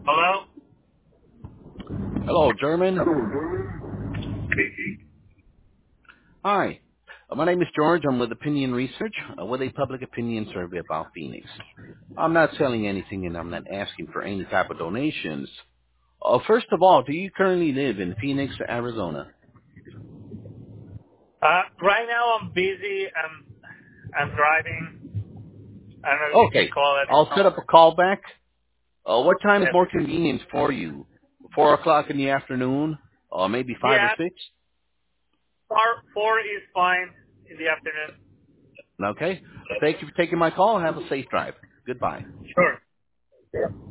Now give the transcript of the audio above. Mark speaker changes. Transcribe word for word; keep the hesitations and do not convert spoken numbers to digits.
Speaker 1: Hello?
Speaker 2: Hello, German.
Speaker 1: Speaking.
Speaker 2: Hi. Uh, my name is George. I'm with Opinion Research, uh, with a public opinion survey about Phoenix. I'm not selling anything, and I'm not asking for any type of donations. Uh, first of all, do you currently live in Phoenix, Arizona?
Speaker 1: Uh, right now I'm busy. I'm, I'm driving. I don't know if you can
Speaker 2: Okay.
Speaker 1: call it.
Speaker 2: I'll set up a call back. Uh, what time is
Speaker 1: Yes.
Speaker 2: more convenient for you? Four o'clock in the afternoon? Or maybe five or
Speaker 1: Yeah,
Speaker 2: six?
Speaker 1: four, four is fine in the afternoon.
Speaker 2: Okay. Thank you for taking my call. Have a safe drive. Goodbye.
Speaker 1: Sure.